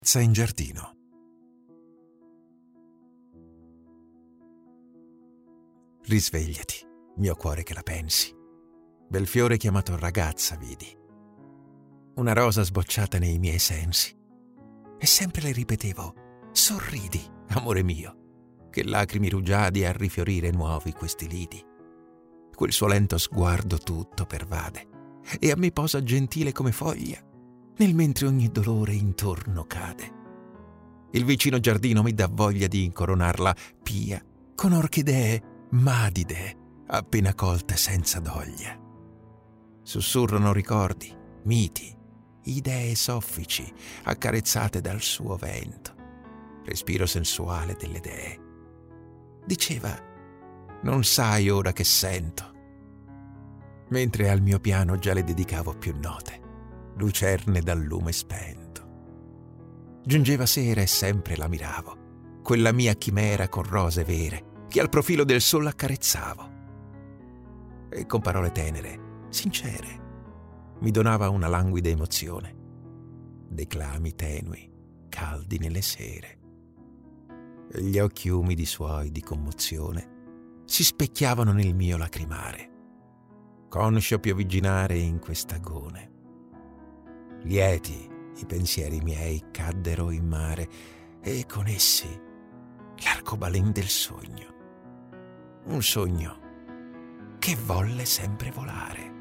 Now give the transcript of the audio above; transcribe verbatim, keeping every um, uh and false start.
ragazza in giardino. Risvegliati, mio cuore che la pensi. Bel fiore chiamato ragazza vidi, una rosa sbocciata nei miei sensi. E sempre le ripetevo: sorridi, amore mio, che lacrimi rugiadi a rifiorire nuovi questi lidi. Quel suo lento sguardo tutto pervade e a me posa gentile come foglia, nel mentre ogni dolore intorno cade. Il vicino giardino mi dà voglia di incoronarla pia con orchidee madide appena colte senza doglia. Sussurrano ricordi, miti, idee soffici accarezzate dal suo vento, respiro sensuale delle dee. Diceva: non sai ora che sento, mentre al mio piano già le dedicavo più note, lucerne dal lume spento. Giungeva sera e sempre la miravo, quella mia chimera con rose vere che al profilo del sole accarezzavo, e con parole tenere, sincere, mi donava una languida emozione, declami tenui, caldi nelle sere. E gli occhi umidi suoi di commozione si specchiavano nel mio lacrimare, conscio piovigginare in quest'agone. Lieti i pensieri miei caddero in mare, e con essi l'arcobaleno del sogno, un sogno che volle sempre volare.